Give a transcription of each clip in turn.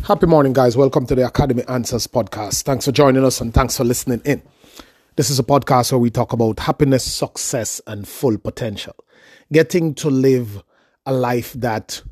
Happy morning, guys. Welcome to the Academy Answers podcast. Thanks for joining us and thanks for listening in. This is a podcast where we talk about happiness, success, and full potential. Getting to live a life that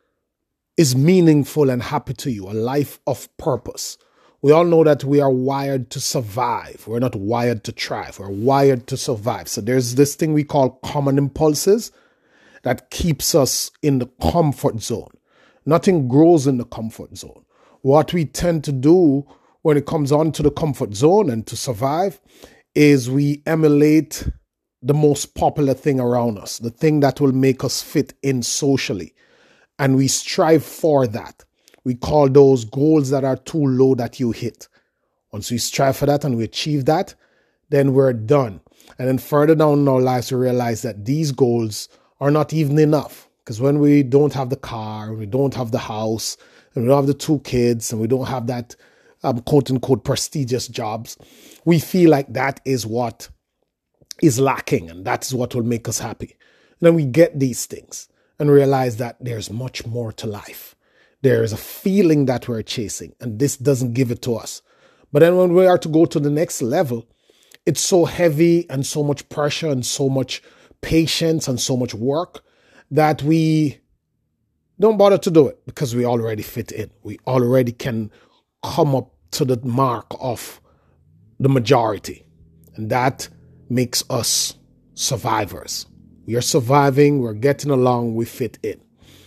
is meaningful and happy to you, a life of purpose. We all know that we are wired to survive. We're not wired to thrive. We're wired to survive. So there's this thing we call common impulses that keeps us in the comfort zone. Nothing grows in the comfort zone. What we tend to do when it comes on to the comfort zone and to survive is we emulate the most popular thing around us, the thing that will make us fit in socially. And we strive for that. We call those goals that are too low that you hit. Once we strive for that and we achieve that, then we're done. And then further down in our lives, we realize that these goals are not even enough. Because when we don't have the car, we don't have the house, and we don't have the 2 kids, and we don't have that quote unquote prestigious jobs, we feel like that is what is lacking, and that is what will make us happy. And then we get these things and realize that there's much more to life. There is a feeling that we're chasing, and this doesn't give it to us. But then when we are to go to the next level, it's so heavy and so much pressure and so much patience and so much work that we don't bother to do it because we already fit in. We already can come up to the mark of the majority. And that makes us survivors. We are surviving, we're getting along, we fit in.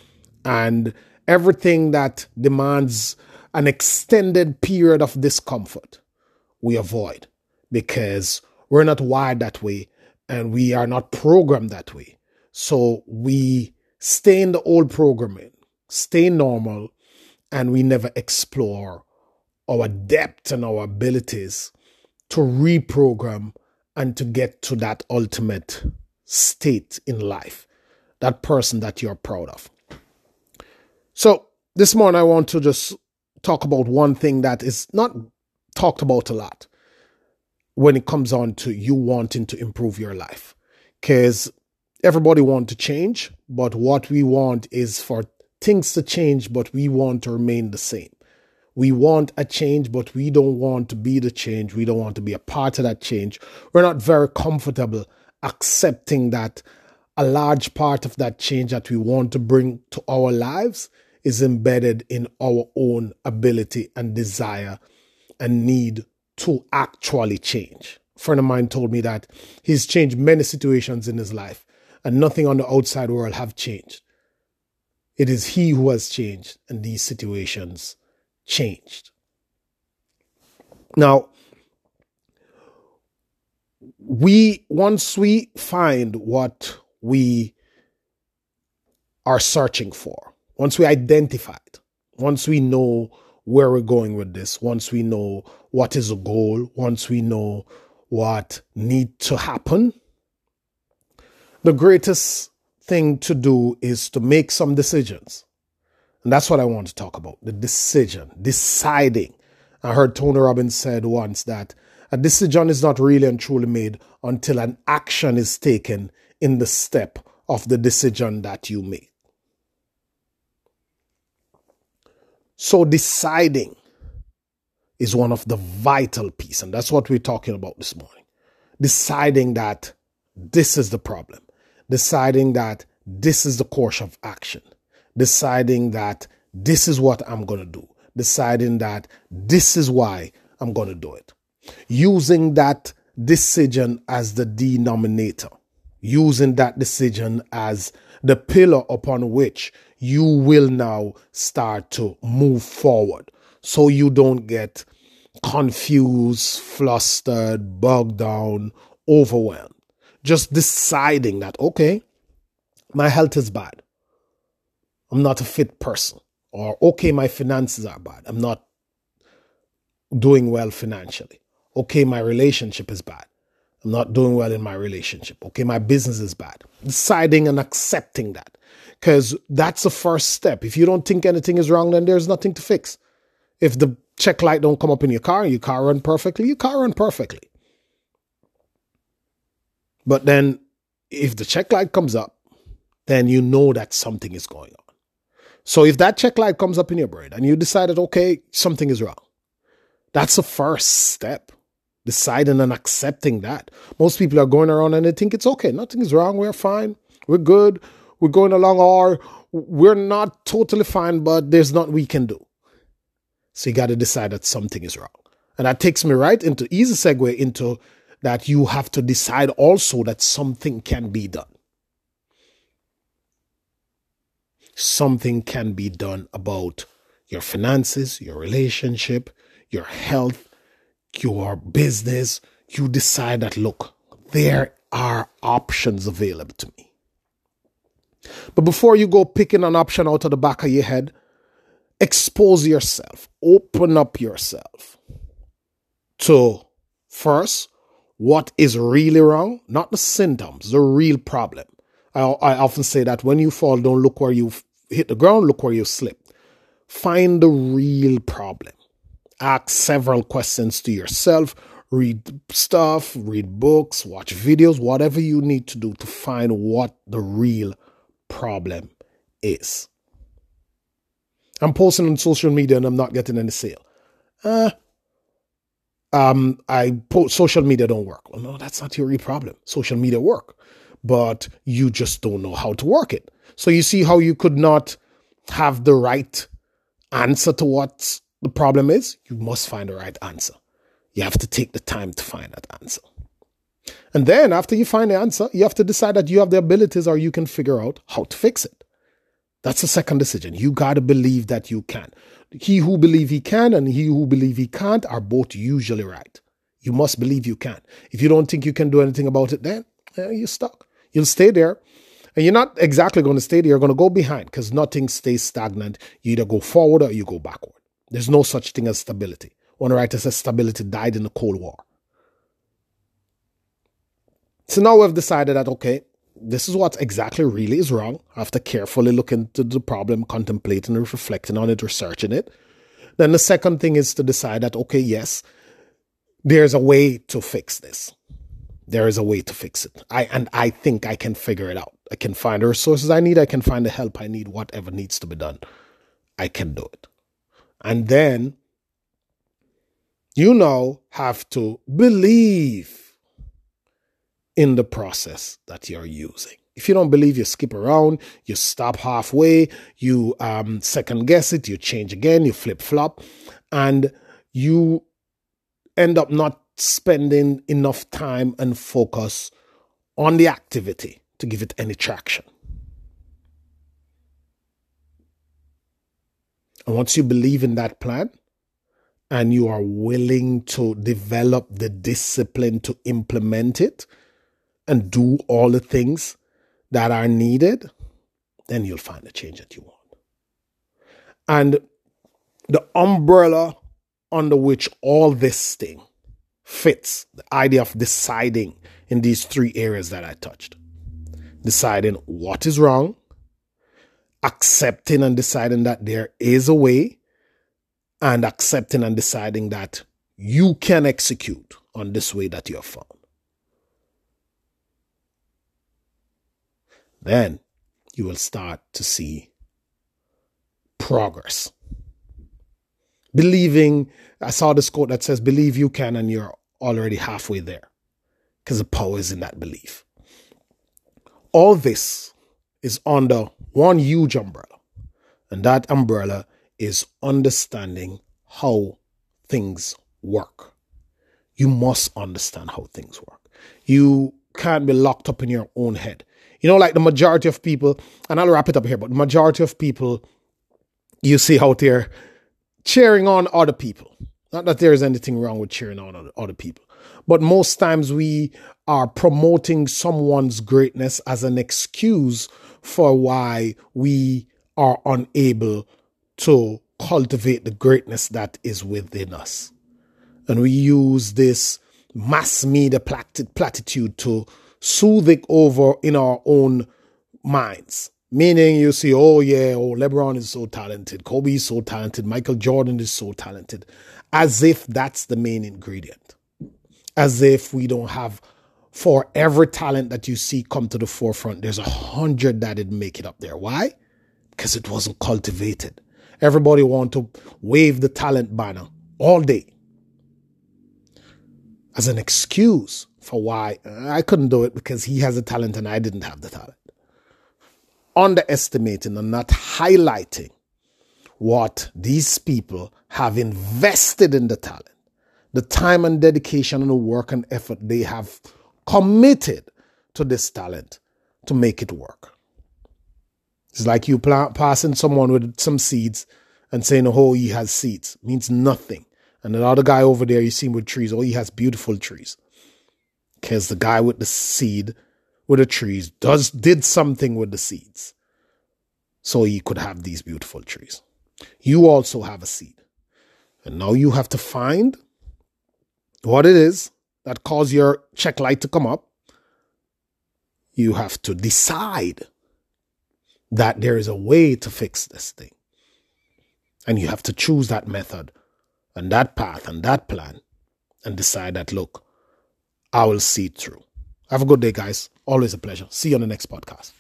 And everything that demands an extended period of discomfort, we avoid because we're not wired that way and we are not programmed that way. So we stay in the old programming, stay normal, and we never explore our depth and our abilities to reprogram and to get to that ultimate state in life, that person that you're proud of. So this morning I want to just talk about one thing that is not talked about a lot when it comes on to you wanting to improve your life. Because everybody wants to change, but what we want is for things to change, but we want to remain the same. We want a change, but we don't want to be the change. We don't want to be a part of that change. We're not very comfortable accepting that a large part of that change that we want to bring to our lives is embedded in our own ability and desire and need to actually change. A friend of mine told me that he's changed many situations in his life and nothing on the outside world have changed. It is he who has changed and these situations changed. Now, once we find what we are searching for, once we identify it, once we know where we're going with this, once we know what is a goal, once we know what needs to happen, the greatest thing to do is to make some decisions. And that's what I want to talk about, the decision, deciding. I heard Tony Robbins said once that a decision is not really and truly made until an action is taken in the step of the decision that you make. So deciding is one of the vital pieces, and that's what we're talking about this morning. Deciding that this is the problem. Deciding that this is the course of action. Deciding that this is what I'm going to do. Deciding that this is why I'm going to do it. Using that decision as the denominator. Using that decision as the pillar upon which you will now start to move forward. So you don't get confused, flustered, bogged down, overwhelmed. Just deciding that, okay, my health is bad. I'm not a fit person. Or, okay, my finances are bad. I'm not doing well financially. Okay, my relationship is bad. I'm not doing well in my relationship. Okay, my business is bad. Deciding and accepting that. Because that's the first step. If you don't think anything is wrong, then there's nothing to fix. If the check light don't come up in your car run perfectly, your car run perfectly. But then if the check light comes up, then you know that something is going on. So if that check light comes up in your brain and you decided, okay, something is wrong, that's the first step. Deciding and accepting that. Most people are going around and they think it's okay. Nothing is wrong. We're fine. We're good. We're going along, or we're not totally fine, but there's nothing we can do. So you got to decide that something is wrong. And that takes me right into easy segue into that you have to decide also that something can be done. Something can be done about your finances, your relationship, your health, your business. You decide that, look, there are options available to me. But before you go picking an option out of the back of your head, expose yourself, open up yourself to first, what is really wrong, not the symptoms, the real problem. I often say that when you fall, don't look where you hit the ground, look where you slip. Find the real problem. Ask several questions to yourself, read stuff, read books, watch videos, whatever you need to do to find what the real problem is. I'm posting on social media and I'm not getting any sale. Social media don't work. Well, no, that's not your real problem. Social media work, but you just don't know how to work it. So you see how you could not have the right answer to what the problem is? You must find the right answer. You have to take the time to find that answer. And then after you find the answer, you have to decide that you have the abilities or you can figure out how to fix it. That's the second decision. You got to believe that you can. He who believes he can and he who believes he can't are both usually right. You must believe you can. If you don't think you can do anything about it, then you're stuck. You'll stay there. And you're not exactly going to stay there. You're going to go behind because nothing stays stagnant. You either go forward or you go backward. There's no such thing as stability. One writer says stability died in the Cold War. So now we've decided that, okay, this is what exactly really is wrong. After carefully looking into the problem, contemplating and reflecting on it, researching it. Then the second thing is to decide that, okay, yes, there's a way to fix this. There is a way to fix it. I think I can figure it out. I can find the resources I need. I can find the help I need. Whatever needs to be done, I can do it. And then you now have to believe in the process that you're using. If you don't believe, you skip around, you stop halfway, you second guess it, you change again, you flip flop, and you end up not spending enough time and focus on the activity to give it any traction. And once you believe in that plan and you are willing to develop the discipline to implement it and do all the things that are needed, then you'll find the change that you want. And the umbrella under which all this thing fits, the idea of deciding in these three areas that I touched. Deciding what is wrong, accepting and deciding that there is a way, and accepting and deciding that you can execute on this way that you have found. Then you will start to see progress. Believing, I saw this quote that says, believe you can and you're already halfway there, because the power is in that belief. All this is under one huge umbrella, and that umbrella is understanding how things work. You must understand how things work. You can't be locked up in your own head. You know, like the majority of people, and I'll wrap it up here, but the majority of people you see out there cheering on other people. Not that there is anything wrong with cheering on other people, but most times we are promoting someone's greatness as an excuse for why we are unable to cultivate the greatness that is within us. And we use this mass media platitude to soothe it over in our own minds. Meaning you see, LeBron is so talented, Kobe is so talented, Michael Jordan is so talented, as if that's the main ingredient. As if we don't have, for every talent that you see come to the forefront, there's 100 that didn't make it up there. Why? because it wasn't cultivated. Everybody want to wave the talent banner all day as an excuse for why I couldn't do it, because he has a talent and I didn't have the talent. Underestimating and not highlighting what these people have invested in the talent, the time and dedication and the work and effort they have committed to this talent to make it work. It's like you passing someone with some seeds and saying, oh, he has seeds. It means nothing. And the other guy over there you see him with trees, oh, he has beautiful trees. Because the guy with the seed, with the trees, did something with the seeds, so he could have these beautiful trees. You also have a seed. And now you have to find what it is that caused your check light to come up. You have to decide that there is a way to fix this thing. And you have to choose that method and that path and that plan and decide that, look, I will see it through. Have a good day, guys. Always a pleasure. See you on the next podcast.